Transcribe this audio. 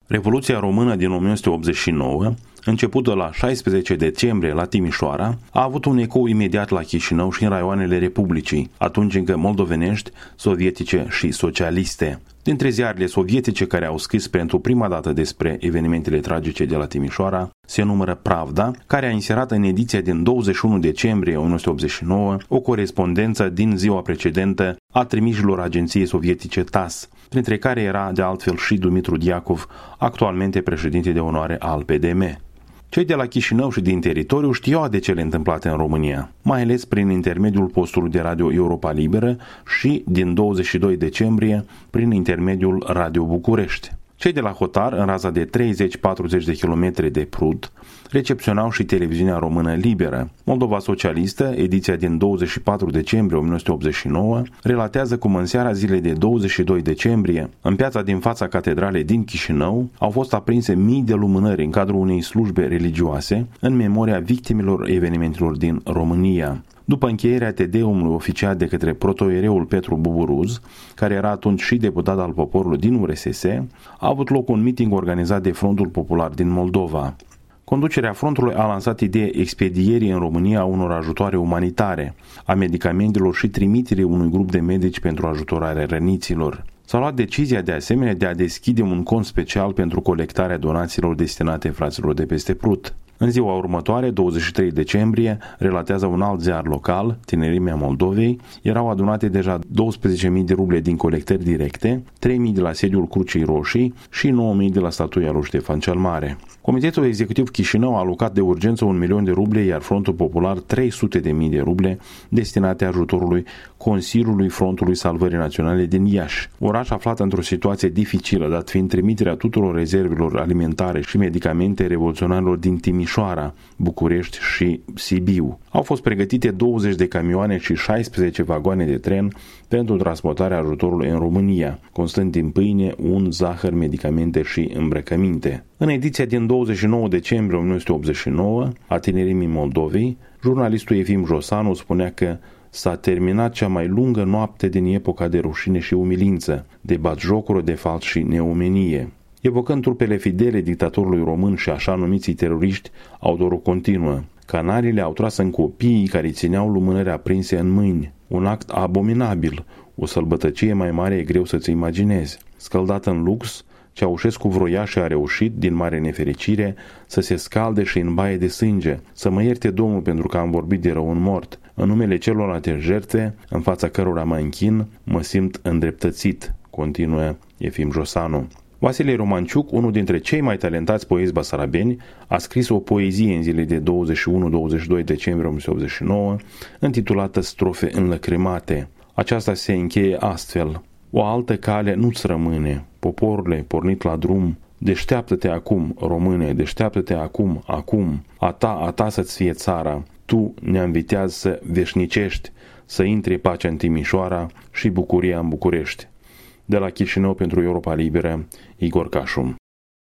Revoluția română din 1989, începută la 16 decembrie la Timișoara, a avut un ecou imediat la Chișinău și în raioanele Republicii, atunci încă moldovenești, sovietice și socialiste. Dintre ziarele sovietice care au scris pentru prima dată despre evenimentele tragice de la Timișoara, se numără Pravda, care a inserat în ediția din 21 decembrie 1989 o corespondență din ziua precedentă a trimișilor agenției sovietice TASS, printre care era de altfel și Dumitru Diacov, actualmente președinte de onoare al PDM. Cei de la Chișinău și din teritoriu știau de cele întâmplate în România, mai ales prin intermediul postului de radio Europa Liberă și, din 22 decembrie, prin intermediul Radio București. Cei de la Hotar, în raza de 30-40 de kilometri de Prut, recepționau și televiziunea română Liberă. Moldova Socialistă, ediția din 24 decembrie 1989, relatează cum în seara zilei de 22 decembrie, în piața din fața catedralei din Chișinău, au fost aprinse mii de lumânări în cadrul unei slujbe religioase în memoria victimelor evenimentelor din România. După încheierea Tedeumului oficiat de către protoiereul Petru Buburuz, care era atunci și deputat al poporului din URSS, a avut loc un meeting organizat de Frontul Popular din Moldova. Conducerea frontului a lansat ideea expedierii în România a unor ajutoare umanitare, a medicamentelor și trimiterii unui grup de medici pentru ajutorarea răniților. S-a luat decizia de asemenea de a deschide un cont special pentru colectarea donațiilor destinate fraților de peste Prut. În ziua următoare, 23 decembrie, relatează un alt ziar local, Tinerimea Moldovei, erau adunate deja 12.000 de ruble din colectări directe, 3.000 de la sediul Crucii Roșii și 9.000 de la statuia lui Ștefan cel Mare. Comitetul Executiv Chișinău a alocat de urgență 1.000.000 de ruble, iar Frontul Popular 300.000 de ruble destinate ajutorului Consiliului Frontului Salvării Naționale din Iași, oraș aflat într-o situație dificilă, dat fiind trimiterea tuturor rezervelor alimentare și medicamente revoluționarilor din Timișoara, București și Sibiu. Au fost pregătite 20 de camioane și 16 vagoane de tren pentru transportarea ajutorului în România, constând din pâine, un, zahăr, medicamente și îmbrăcăminte. În ediția din 29 decembrie 1989 a Tinerimii Moldovei, jurnalistul Efim Josanu spunea că s-a terminat cea mai lungă noapte din epoca de rușine și umilință, de batjocură, de fals și neomenie. Evocând trupele fidele dictatorului român și așa numiții teroriști, autorul continuă. Canarile au tras în copiii care țineau lumânări aprinse în mâini. Un act abominabil, o sălbătăcie mai mare e greu să-ți imaginezi. Scăldat în lux, Ceaușescu vroia și a reușit, din mare nefericire, să se scalde și în baie de sânge. Să mă ierte Domnul pentru că am vorbit de rău un mort. În numele celorlalte jertfe, în fața cărora mă închin, mă simt îndreptățit, continuă Efim Josanu. Vasile Romanciuc, unul dintre cei mai talentați poeți basarabeni, a scris o poezie în zilele de 21-22 decembrie 1989, intitulată Strofe înlăcrimate. Aceasta se încheie astfel. O altă cale nu-ți rămâne, poporule pornit la drum, deșteaptă-te acum, române, deșteaptă-te acum, acum, a ta să-ți fie țara, tu ne învitează să veșnicești, să intri pacea în Timișoara și bucuria în București. De la Chișinău pentru Europa Liberă, Igor Cașu.